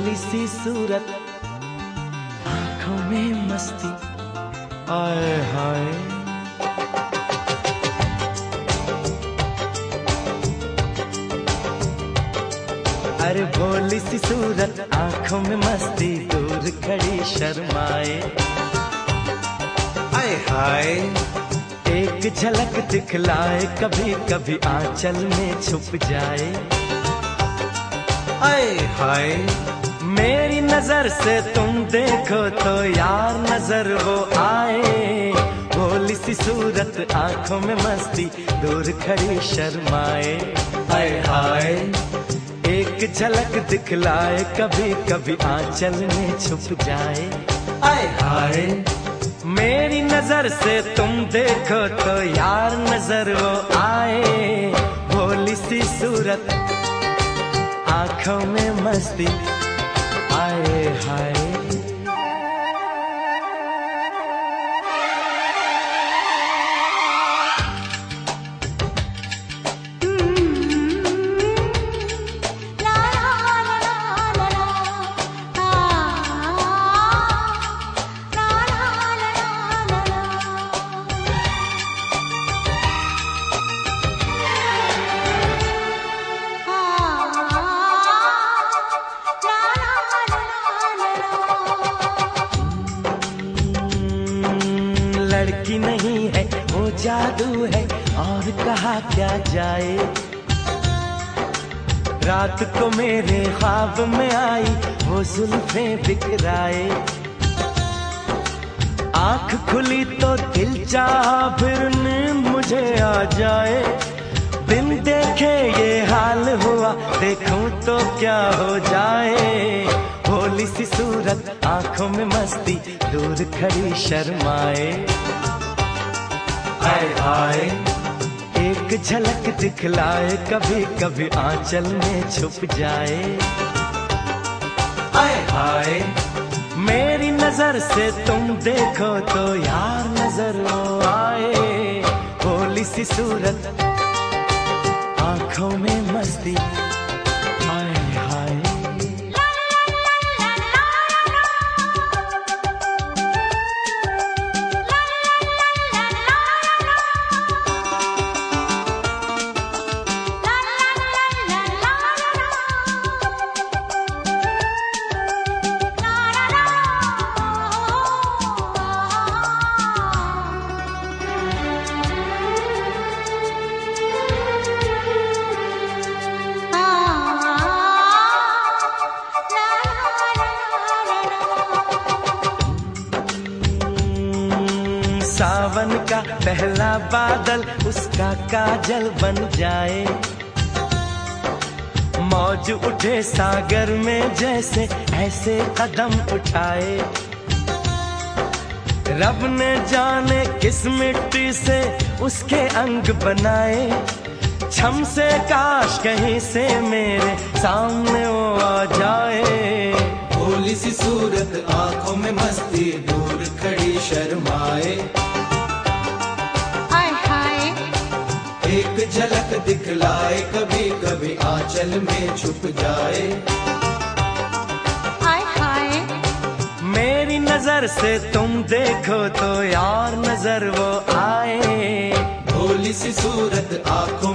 भोली सी सूरत, आंखों में मस्ती, आए हाय। अरे भोली सी सूरत, आंखों में मस्ती, दूर खड़ी शर्माए, आए हाय। एक झलक दिखलाए, कभी कभी आंचल में छुप जाए, आए हाय। मेरी नजर से तुम देखो तो यार नजर वो आए, भोली सी सूरत, आंखों में मस्ती, दूर खड़ी शर्माए, आए हाय। एक झलक दिखलाए, कभी कभी आंचल में छुप जाए, आए हाय। मेरी नजर से तुम देखो तो यार नजर वो आए, भोली सी सूरत, आंखों में मस्ती, आए हाय। लड़की नहीं है वो जादू है, और कहा क्या जाए। रात को मेरे ख्वाब में आई, वो जुल्फें बिखराए। आंख खुली तो दिल चाहा, फिर नींद मुझे आ जाए। बिन देखे ये हाल हुआ, देखूं तो क्या हो जाए। भोली सी सूरत, आंखों में मस्ती, दूर खड़ी शर्माए, आए हाय। एक झलक दिखलाए, कभी कभी आंचल में छुप जाए, आए हाय। मेरी नजर से तुम देखो तो यार नजर वो आए, भोली सी सूरत, आंखों में मस्ती, आए हाय। सावन का पहला बादल उसका काजल बन जाए। मौज उठे सागर में जैसे ऐसे कदम उठाए। रब ने जाने किस मिट्टी से उसके अंग बनाए। छम से काश कहीं से मेरे सामने वो आ जाए। भोली सी सूरत, आंखों में मस्ती, दूर खड़ी शर्माए। एक झलक दिखलाए, कभी कभी आंचल में छुप जाए। हाय हाय। मेरी नजर से तुम देखो तो यार नजर वो आए। भोली सी सूरत, आंखों